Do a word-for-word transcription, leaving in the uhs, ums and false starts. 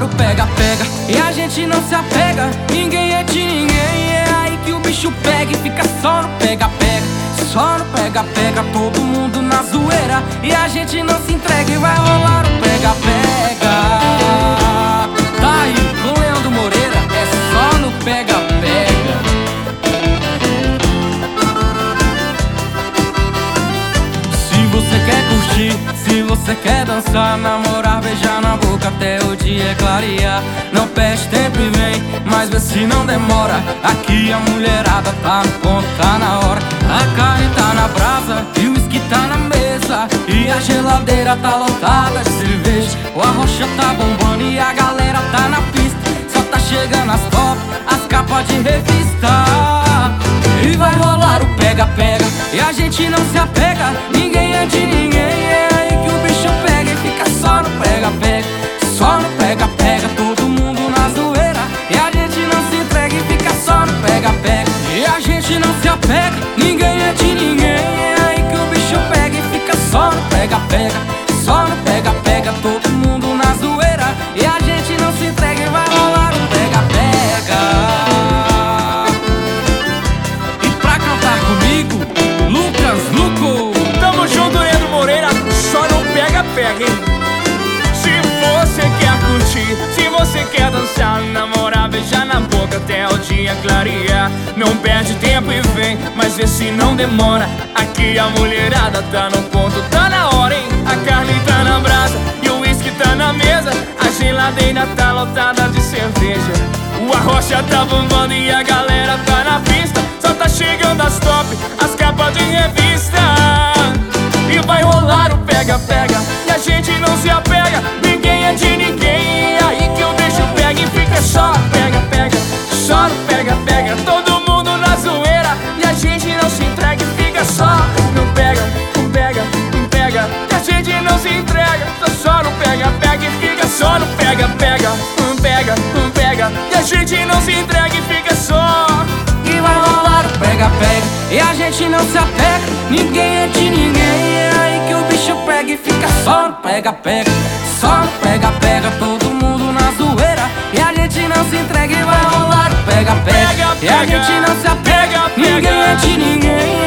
o pega-pega e a gente não se apega. Ninguém é de ninguém, é aí que o bicho pega e fica só no pega-pega. Só no pega-pega, todo mundo na zoeira e a gente não se entrega e vai rolar o pega-pega. Tá aí, com Leandro Moreira, é só no pega-pega. Se você quer curtir, se você quer dançar, namorar, beijar na boca até o dia clarear, não perde tempo e vem, mas vê se não demora. Aqui a mulherada tá no ponto, tá na hora. A carne tá na brasa e o uísque tá na mesa, e a geladeira tá lotada de cerveja. O arrocha tá bombando e a galera tá na pista. Só tá chegando as top, as capas de revista. E vai rolar o pega-pega e a gente não se apega. Ninguém é de ninguém, é aí que o bicho pega e fica só no pega-pega. Só no pega-pega, todo mundo na zoeira e a gente não se entrega e fica só no pega-pega. E a gente não se apega, ninguém é de ninguém, é aí que o bicho pega e fica só no pega-pega. Só no pega-pega, todo mundo na zoeira e a gente não se entrega e vai rolar o pega-pega. E pra cantar comigo, Lucas Luco. Tamo junto, Leandro Moreira, só no pega-pega, hein? Se você quer curtir, se você quer dançar, namorar, beijar na boca até o dia clarear, não perde tempo e vem, mas vê se não demora. Aqui a mulherada tá no ponto, tá na hora, hein? A carne tá na brasa e o uísque tá na mesa, a geladeira tá lotada de cerveja. O arrocha tá bombando e a galera tá na pista. Só tá chegando as top, as capas de revista. E vai rolar o pega-pega e a gente não se apega. Ninguém é de ninguém, é aí que o bicho pega e fica só no pega-pega. Só no pega-pega, todo mundo na zoeira e a gente não se entrega e fica só no pega, um pega, um pega. E a gente não se entrega, só no pega-pega e fica só no pega-pega, um pega, um pega. E a gente não se entrega e fica só. E vai rolar o pega-pega e a gente não se apega. Ninguém é de ninguém, é aí que o bicho pega e fica só no pega-pega. Só no pega-pega, todo mundo na zoeira e a gente não se entrega e vai rolar o pega-pega. E a gente não se apega, ninguém é de ninguém,